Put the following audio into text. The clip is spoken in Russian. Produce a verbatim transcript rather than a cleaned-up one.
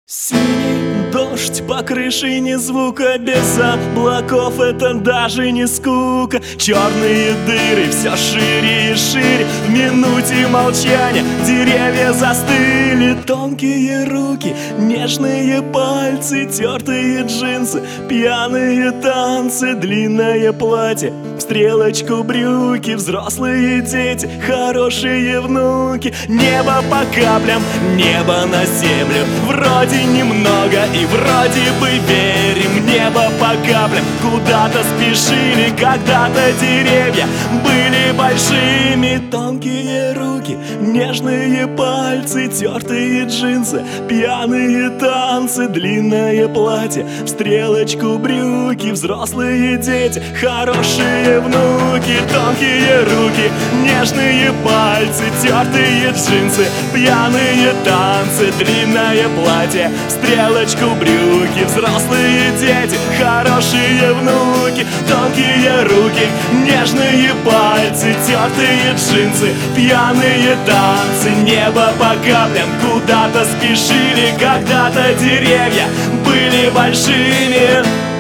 Синий дождь по крыше, ни звука, без облаков, это даже не скука. Черные дыры все шире и шире, в минуте молчания деревья застыли. Тонкие руки, нежные пальцы, тертые джинсы, пьяные танцы, длинное платье, в стрелочку брюки, взрослые дети, хорошие внуки. Небо по каплям, небо на землю, вроде немного и вроде бы верим. Небо по каплям, куда-то спешили, когда-то деревья были большими. Тонкие руки, нежные пальцы, тертые джинсы, пьяные танцы, длинное платье, в стрелочку брюки, взрослые дети, хорошие внуки. Тонкие руки, нежные пальцы, тертые джинсы, пьяные танцы, длинное платье, в стрелочку брюки, взрослые дети, хорошие внуки. Тонкие руки, нежные пальцы, тертые джинсы, пьяные танцы. Небо по каплям, куда-то спешили, когда-то деревья были большими.